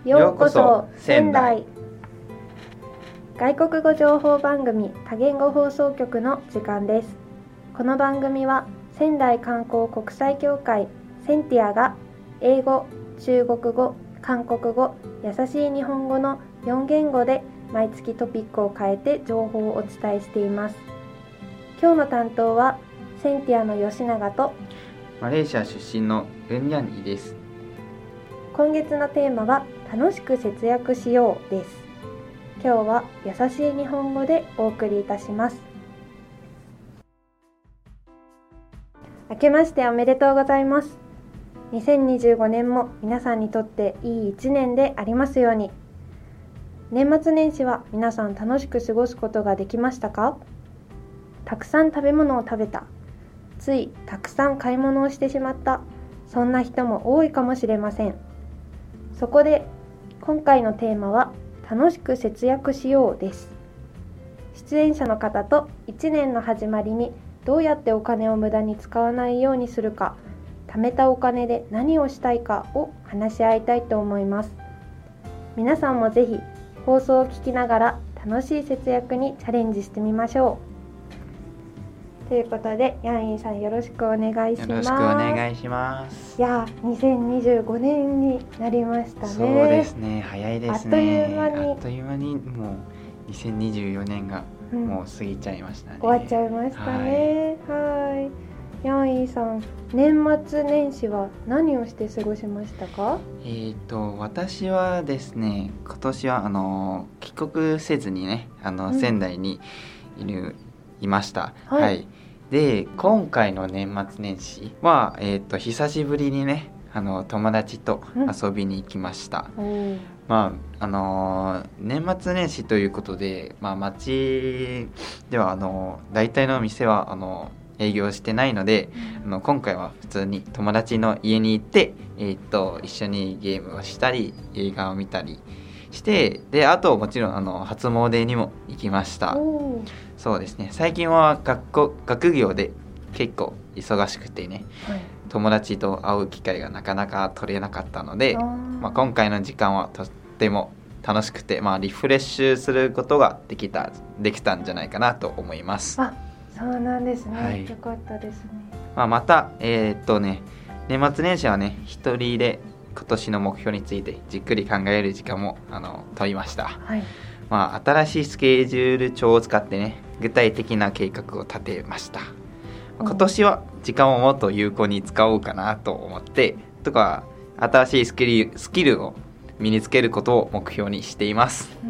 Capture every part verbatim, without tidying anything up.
ようこそ仙台。外国語情報番組多言語放送局の時間です。この番組は仙台観光国際協会センティアが英語、中国語、韓国語、優しい日本語のよん言語で毎月トピックを変えて情報をお伝えしています。今日の担当はセンティアの吉永とマレーシア出身のルンニャンイです。 今月のテーマは楽しく節約しようです。今日は優しい日本語でお送りいたします。明けましておめでとうございます。にせんにじゅうごねんも皆さんにとっていいいちねんでありますように。年末年始は皆さん楽しく過ごすことができましたか？たくさん食べ物を食べた、ついたくさん買い物をしてしまった、そんな人も多いかもしれません。そこで今回のテーマは楽しく節約しようです。出演者の方といちねんの始まりにどうやってお金を無駄に使わないようにするか、貯めたお金で何をしたいかを話し合いたいと思います。皆さんもぜひ放送を聞きながら楽しい節約にチャレンジしてみましょう。ということで、ヤンイーさんよろしくお願いします。 よろしくお願いします。 いや、にせんにじゅうごねんになりましたね。 そうですね、早いですね。 あっという間に、 あっという間にもうにせんにじゅうよねんがもう過ぎちゃいましたね。 うん、終わっちゃいましたね。はい。はい、ヤンイーさん、年末年始は何をして過ごしましたか？ えーと、私はですね、今年はあの帰国せずにね、あの、うん、仙台にいるいました。はい。はい、で、今回の年末年始は、えーと、久しぶりにね、あの友達と遊びに行きました。うん、まああのー、年末年始ということで、まあ、街ではあの大体の店はあの営業してないので、うん、あの今回は普通に友達の家に行って、えーと、一緒にゲームをしたり映画を見たりして、であともちろんあの初詣にも行きました。そうですね、最近は学校学業で結構忙しくてね、はい、友達と会う機会がなかなか取れなかったので、まあ、今回の時間はとっても楽しくて、まあ、リフレッシュすることができたできたんじゃないかなと思います。 あ、そうなんですね、はい、よかったですね。 まあ、またえー、っとね年末年始はね一人で今年の目標についてじっくり考える時間もあの取りました。はい、まあ、新しいスケジュール帳を使ってね具体的な計画を立てました。今年は時間をもっと有効に使おうかなと思ってとか新しいスキル、スキルを身につけることを目標にしています。うん、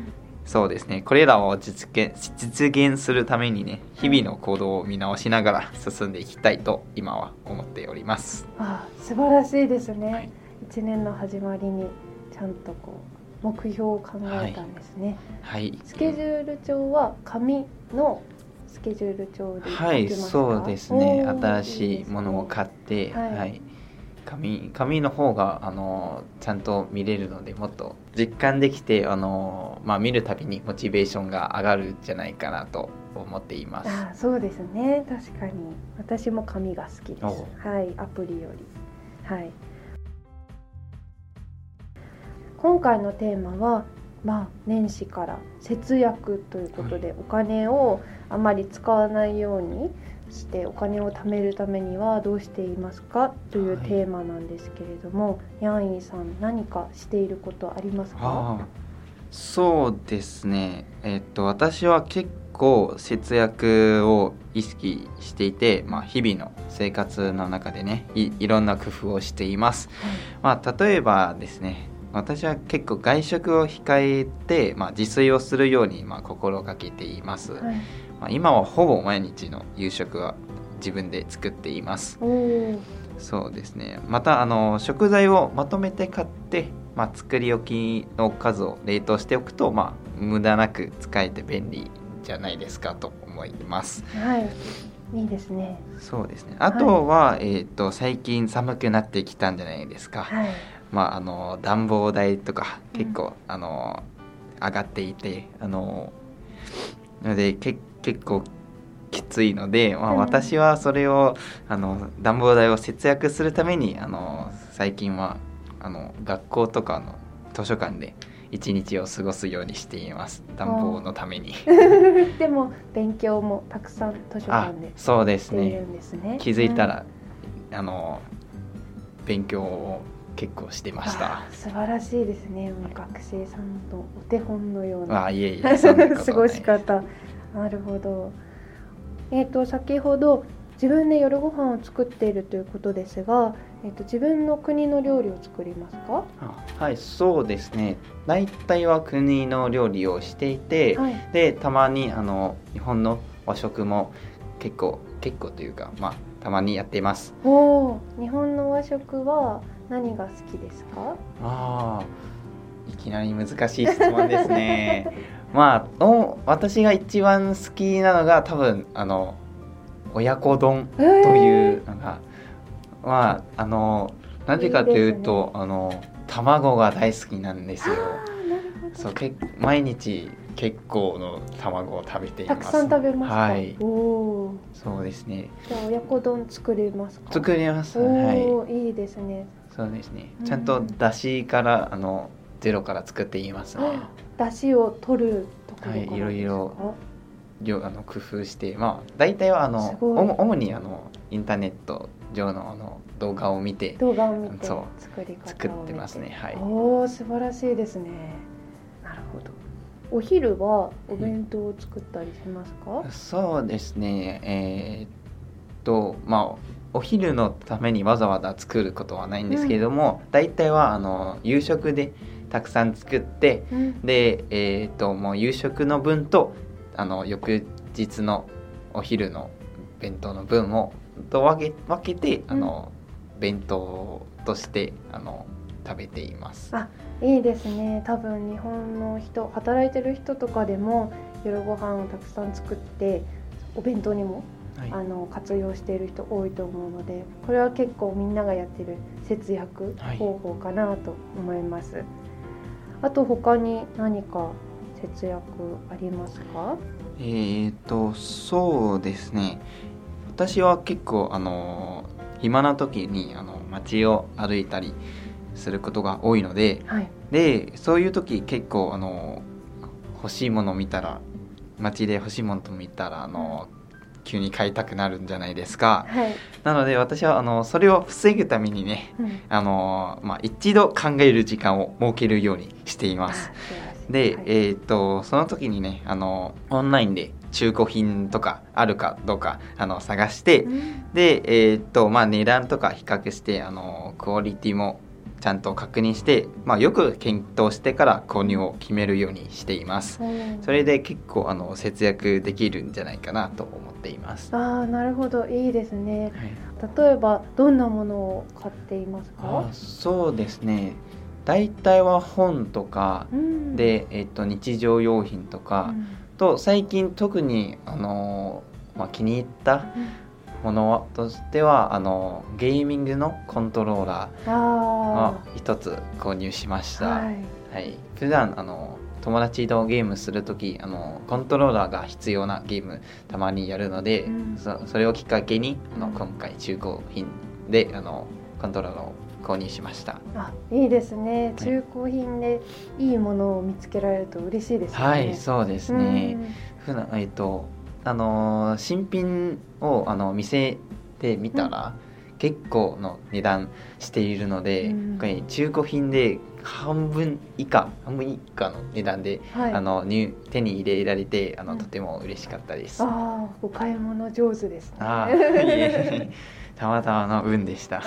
そうですね、これらを実現、実現するためにね日々の行動を見直しながら進んでいきたいと今は思っております。 ああ、素晴らしいですね。はい、いちねんの始まりにちゃんとこう目標を考えたんですね。はいはい、スケジュール帳は紙のスケジュール帳ではい、そうですね、新しいものを買って、はいはい、紙, 紙の方があのちゃんと見れるのでもっと実感できてあの、まあ、見るたびにモチベーションが上がるんじゃないかなと思っています。 あ、そうですね、確かに私も紙が好きです。はい、アプリより。はい、今回のテーマは、まあ、年始から節約ということで、はい、お金をあまり使わないようにしてお金を貯めるためにはどうしていますかというテーマなんですけれども、はい、ヤンイーさん何かしていることありますか？ あ、そうですね、えっと、私は結構節約を意識していて、まあ、日々の生活の中でね い, いろんな工夫をしています。はい、まあ、例えばですね、私は結構外食を控えて、まあ、自炊をするように、まあ、心がけています。はい、まあ、今はほぼ毎日の夕食は自分で作っています。そうですね、またあの食材をまとめて買って、まあ、作り置きの数を冷凍しておくと、まあ、無駄なく使えて便利じゃないですかと思います。 はい、いいですね。 そうですね、あとは、はい、えーと、最近寒くなってきたんじゃないですか。はい、まあ、あの暖房代とか結構、うん、あの上がっていて、あののでけ結構きついので、まあ、私はそれを、うん、あの暖房代を節約するためにあの最近はあの学校とかの図書館で一日を過ごすようにしています。暖房のためにでも勉強もたくさん図書館でそうですしているんですね。 気づいたら、うん、あの勉強を結構してました。 素晴らしいですね。もう学生さんのお手本のようなあいえいえそんなことない過ごし方。なるほど。えっと先ほど自分で夜ご飯を作っているということですが、えっと自分の国の料理を作りますか？ はい、そうですね。大体は国の料理をしていて、はい、でたまにあの日本の和食も結構結構というか、まあたまにやっています。 おー、日本の和食は何が好きですか？ あー、いきなり難しい質問ですね。まあお私が一番好きなのが多分あの親子丼というのが、えー、まああのなぜかというと、いいですね、あの卵が大好きなんですよ。そうけ毎日結構の卵を食べています。 たくさん食べますか？ はい。 おそうですね。 じゃあ親子丼作れますか？ 作れます。 お、 はい。 いいですね。 そうですね。ちゃんとだしからあのゼロから作っていますね。 だしを取るところからですか？ はい、いろいろあの工夫して、まあ大体はあの主にあのインターネット上のあの動画を見て動画を見てそう作り方を見て作ってますね。はい。 おお、素晴らしいですね。なるほど。お昼はお弁当を作ったりしますか？ うん、そうですね。えー、っとまあお昼のためにわざわざ作ることはないんですけれども、うん、大体はあの夕食でたくさん作って、うん、でえー、っともう夕食の分とあの翌日のお昼の弁当の分をと分け分けて、うん、あの弁当としてあの食べています。 あ、いいですね。多分日本の人働いてる人とかでも夜ご飯をたくさん作ってお弁当にも、はい、あの活用している人多いと思うので、これは結構みんながやってる節約方法かなと思います。はい、あと他に何か節約ありますか？ えーとそうですね。私は結構あの暇な時にあの街を歩いたりすることが多いので、はい、でそういう時結構あの欲しいものを見たら街で欲しいものと見たらあの、うん、急に買いたくなるんじゃないですか。はい、なので私はあのそれを防ぐためにね、うん、あのまあ、一度考える時間を設けるようにしています。で、はい、えー、とその時にねあのオンラインで中古品とかあるかどうかあの探して、うん、で、えーとまあ、値段とか比較してあのクオリティもちゃんと確認して、まあ、よく検討してから購入を決めるようにしています。うん、それで結構あの節約できるんじゃないかなと思っています。 あー、なるほど、いいですね。はい、例えばどんなものを買っていますか？ あ、そうですね。大体は本とかで、うん、えーと、日常用品とか、うん、と最近特にあの、まあ、気に入ったものとしてはあのゲーミングのコントローラーを一つ購入しました。はいはい、普段あの友達とゲームするときあのコントローラーが必要なゲームたまにやるので、うん、そ, それをきっかけにあの今回中古品であのコントローラーを購入しました。 あ、いいですね。中古品でいいものを見つけられると嬉しいですね。 はい、そうですね。普段えっとあの新品をあの店で見たら、うん、結構の値段しているので、うん、中古品で半分以下半分以下の値段で、はい、あの手に入れられてあの、うん、とても嬉しかったです。 ああ、お買い物上手ですね。 あいえたまたまの運でした。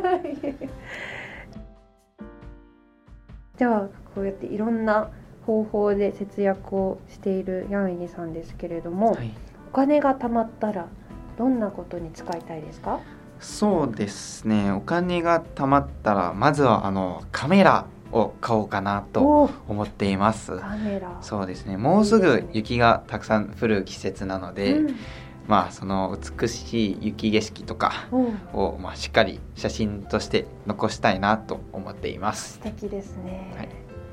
じゃあこうやっていろんな方法で節約をしているヤンイニさんですけれども、はい、お金が貯まったらどんなことに使いたいですか？ そうですね、お金が貯まったらまずはあのカメラを買おうかなと思っています。 カメラ、 そうですね、もうすぐ雪がたくさん降る季節なので、うん、まあその美しい雪景色とかを、まあ、しっかり写真として残したいなと思っています。 素敵ですね。はい、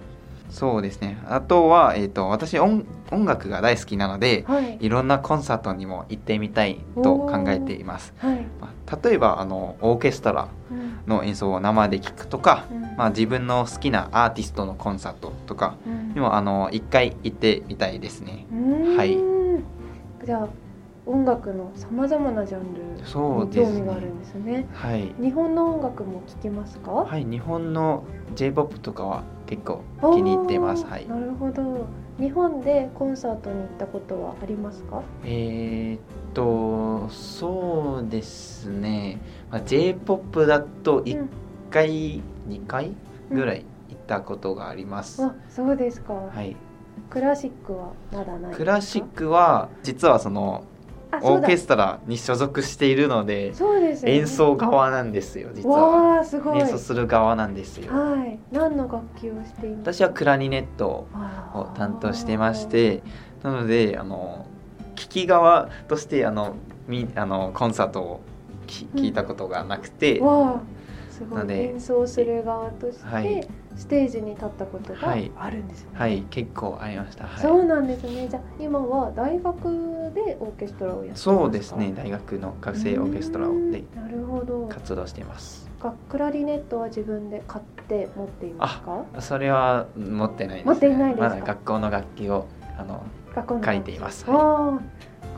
そうですね。あとは、えー、と私 音, 音楽が大好きなので、 はい、 いろんなコンサートにも行ってみたいと考えています。 はい、 まあ、例えばあのオーケストラの演奏を生で聴くとか、 うんまあ、自分の好きなアーティストのコンサートとかにも、うん、あの一回行ってみたいですね。はい。 じゃあ音楽のさまざまなジャンルに興味があるんですね。はい。日本の音楽も聴きますか？ はい、日本の J-ポップ とかは結構気に入ってます。はい。 なるほど。日本でコンサートに行ったことはありますか？ えー、っとそうですね、まあ、J-ポップ だといっかい、うん、にかいぐらい行ったことがあります。 うん、あ、そうですか。 はい。 クラシックはまだないですか？ クラシックは実はそのオーケストラに所属しているので、 そうですよね、 演奏側なんですよ。実はわー、すごい。 演奏する側なんですよ。 はい。何の楽器をしていますか？ 私はクラリネットを担当してまして、なのであの聴き側としてあのみあのコンサートを聞いたことがなくて、うん、 わー、すごい。演奏する側として、はい、ステージに立ったことがあるんですよね。 はい、はい、結構ありました。はい、 そうなんですね。じゃあ今は大学でオーケストラをやってますか？ そうですね。大学の学生オーケストラで活動しています。 クラリネットは自分で買って持っていますか？ あ、それは持ってないです、ね。 持っていないですか？ まだ学校の楽器をあの借りています。 はい、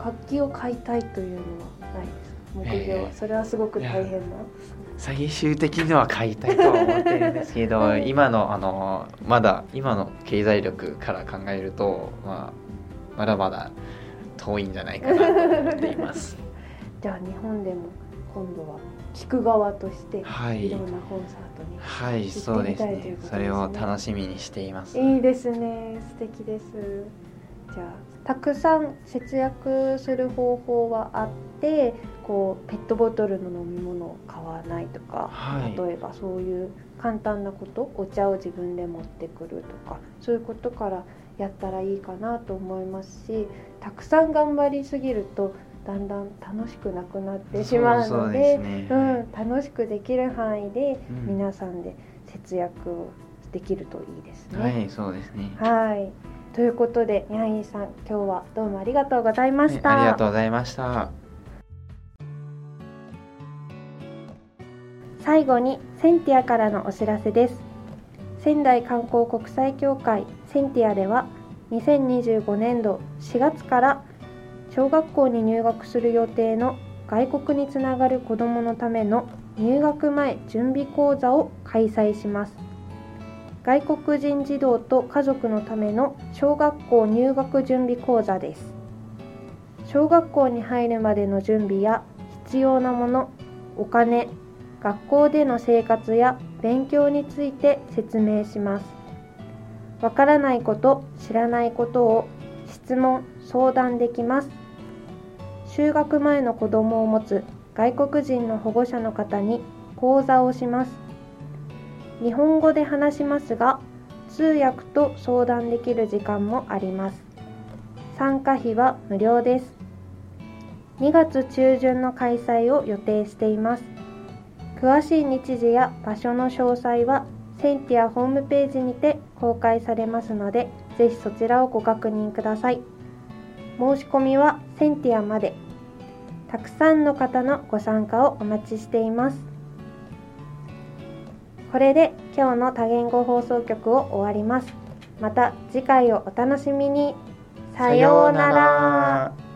楽器を買いたいというのはないですか？目標は、えー、それはすごく大変な。 最終的には買いたいとは思ってるんですけど、はい、今のあのまだ今の経済力から考えると、まあ、まだまだ遠いんじゃないかなと思っています。 じゃあ日本でも今度は聞く側としていろんなコンサートに行ってみたいということですね。 はい、はい、そうですね。それを楽しみにしています。 いいですね。素敵です。じゃあたくさん節約する方法はあって、こうペットボトルの飲み物を買わないとか、はい、例えばそういう簡単なこと、お茶を自分で持ってくるとか、そういうことからやったらいいかなと思いますし、たくさん頑張りすぎるとだんだん楽しくなくなってしまうので、そうそうですね、うん、楽しくできる範囲で皆さんで節約をできるといいですね。 はい、そうですね。 はい。ということで、ニャンイーさん、今日はどうもありがとうございました。 はい、ありがとうございました。 最後にセンティアからのお知らせです。仙台観光国際協会センティアではにせんにじゅうごねんどしがつから小学校に入学する予定の外国につながる子どものための入学前準備講座を開催します。外国人児童と家族のための小学校入学準備講座です。小学校に入るまでの準備や必要なもの、お金、学校での生活や勉強について説明します。わからないこと、知らないことを質問、相談できます。就学前の子供を持つ外国人の保護者の方に講座をします。日本語で話しますが、通訳と相談できる時間もあります。参加費は無料です。にがつ中旬の開催を予定しています。詳しい日時や場所の詳細はセンティアホームページにて公開されますので、ぜひそちらをご確認ください。申し込みはセンティアまで。たくさんの方のご参加をお待ちしています。これで今日の多言語放送局を終わります。また次回をお楽しみに。さようなら。